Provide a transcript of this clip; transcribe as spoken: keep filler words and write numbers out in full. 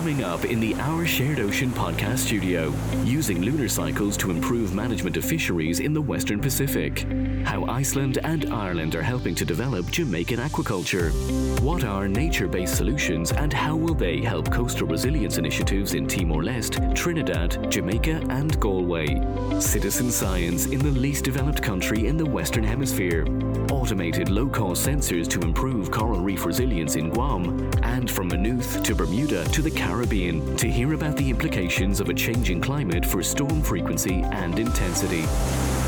Coming up in the Our Shared Ocean podcast studio, using lunar cycles to improve management of fisheries in the Western Pacific. How Iceland and Ireland are helping to develop Jamaican aquaculture. What are nature-based solutions and how will they help coastal resilience initiatives in Timor-Leste, Trinidad, Jamaica and Galway? Citizen science in the least developed country in the Western Hemisphere. Automated low-cost sensors to improve coral reef resilience in Guam. And from Maynooth to Bermuda to the Caribbean to hear about the implications of a changing climate for storm frequency and intensity.